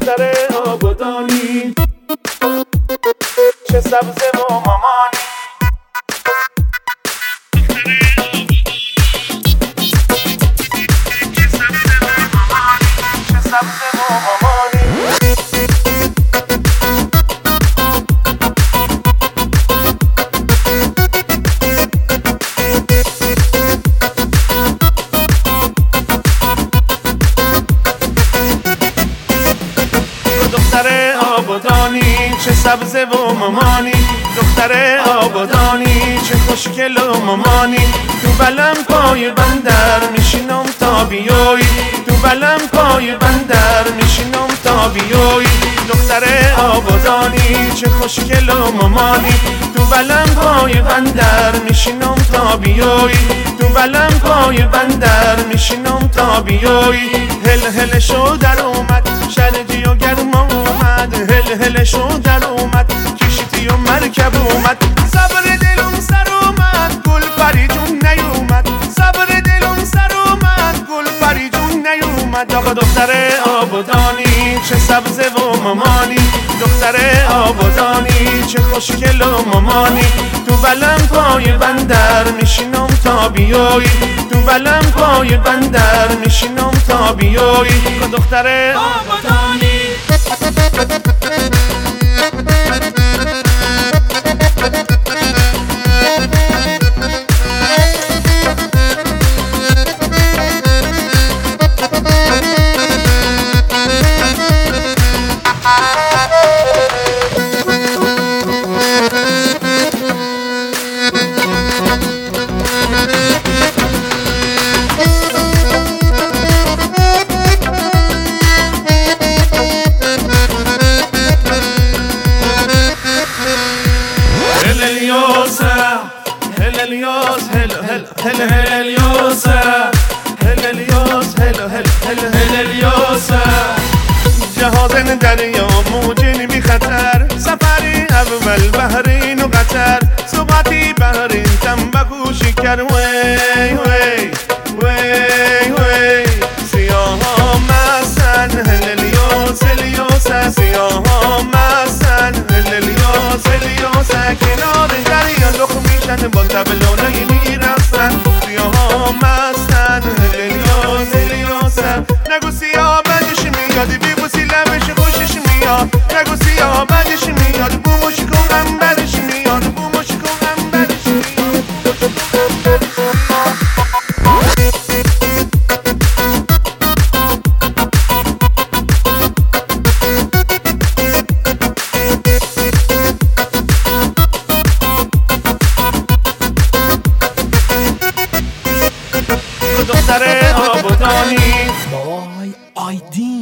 دختر آبادانی چه سبز و مامانی. دختر آبادانی چه سبز و مامانی، دختر آبادانی چه خوشگل و مامانی. تو بلم پای بندر میشینم تا بیایی، تو بلم پای بندر میشینم تا بیایی. دختر آبادانی چه خوشگل و مامانی، تو بلم پای بندر میشینم تا بیایی، تو بلم پای بندر میشینم تا بیایی. هل هل شو در اومد شرجی و گرم اومد، هل هل شو در اومد کشتی و مرکب اومد. صبر دلم سر اومد گل پری جون نیومد، صبر دلم سر اومد گل پری جون نیومد. آقا دختر آبادانی چه سبز و مامانی، دختر آبادانی چه خوشگل و مامانی. تو بلم پای بندر میشینم تا بیایی، تو بلم پای بندر میشینم تا بیایی. دختر آبادانی هل الیاس هل هل هل هل الیاس هل الیاس هل هل هل هل الیاس. جهازن دریا موجین بی خطر، سفری اول بحرین و قطر، صبحتی بحرین تنبکو شکر. وی وی وی وی سیاه ها مستن هل الیاس الیاس، سیاه ها مستن هل الیاس الیاس. کنار دریا لخ میشن با تبلونایی میرسن، سیاه ها مستن هل الیاس الیاس. نگو سیاه بدش میاد بیبوسی لبش خوشش میاد، نگو سیاه بدش میاد بومش کن انبرش میاد، بومش کن انبرش میاد. دختر آبادانی بای آیدین